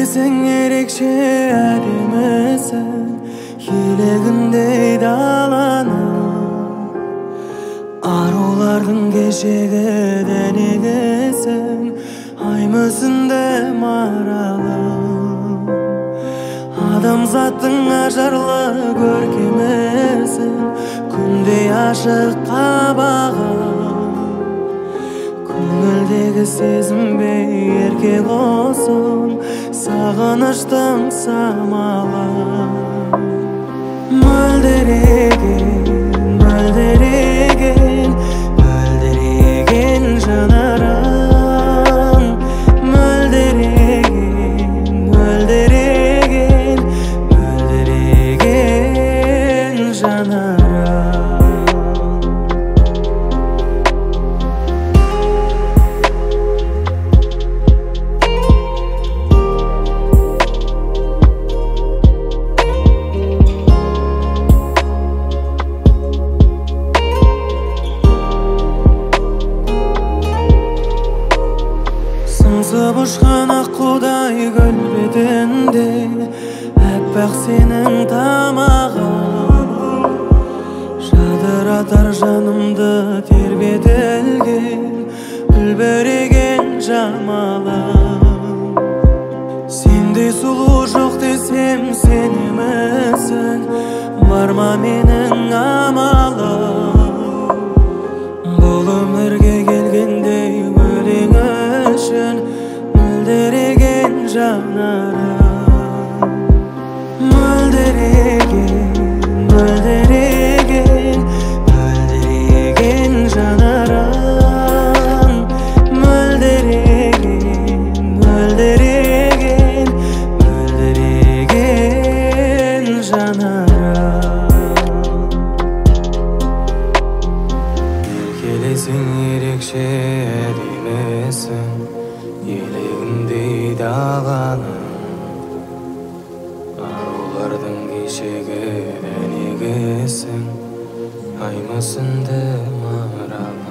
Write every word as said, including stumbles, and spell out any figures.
Келесің ерекше әдемісің, елегіндей даланың, арулардың кешегі дәнегесің, ай мүсінді маралым. Адамзаттың ажарлы көркемісің, күндей ашық қабағың, көңілдегі сезімбей еркек olsun, сағыныштың самалы. Мөлдіреген, мөлдіреген, мөлдіреген жанарың, мөлдіреген, мөлдіреген, мөлдіреген жанарың. Сыңсып ұшқан аққудай гүл бетінде, әппақ сенің тамағың, жадыратар жанымды тербетілген, үлбіреген жамалың. Сендей сұлу жоқ десем сенемісің, бар ма менің амалым? Бұл өмірге келгендей өлең үшін мөлдіреген жанарың, мөлдіреген, мөлдіреген, мөлдіреген жанарың, мөлдіреген, мөлдіреген, мөлдіреген жанарың. Келесің ерекше әдемісің, елегіндей даланың, арулардың кешегі дәнегесің, ай мүсінді маралым.